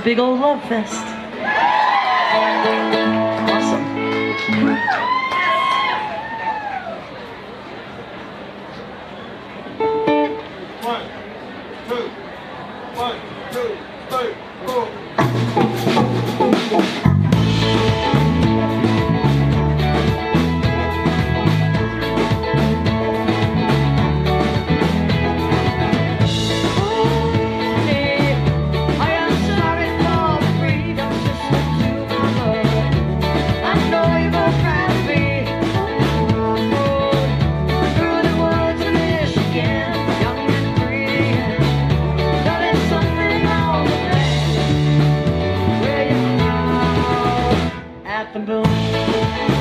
big old love fest. Awesome. One, two, three, four. The moon.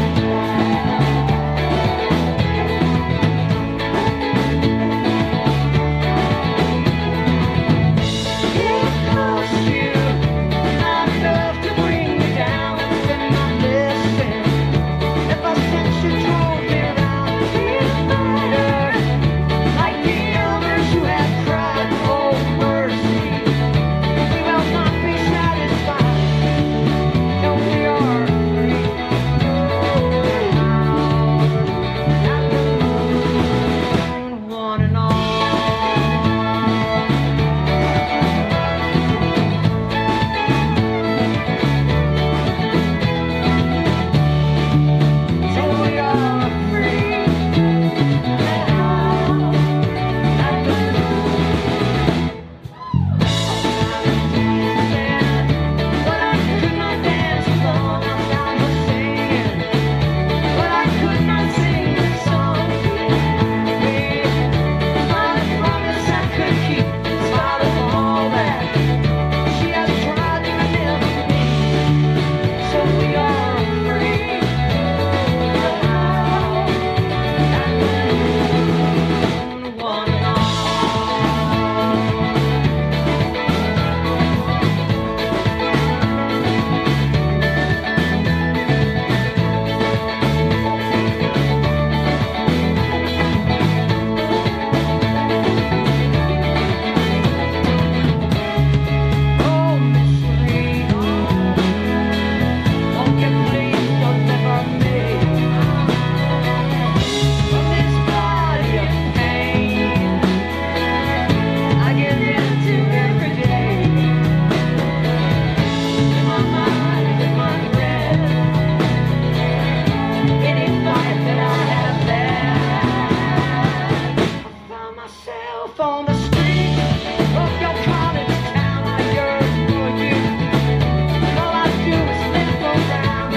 On the street of your college town, I yearn for you. And all I do is live around.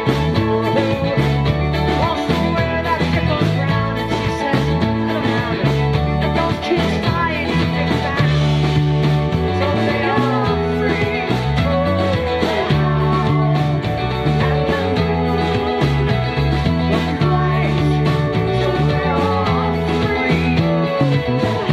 Wants to wear that trickle brown, and she says, I don't have it. And those kids flying to get back, so they are free. At the moon, the flight, so they are free.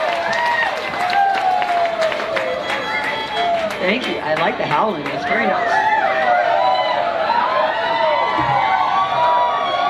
Thank you. I like the howling. It's very nice.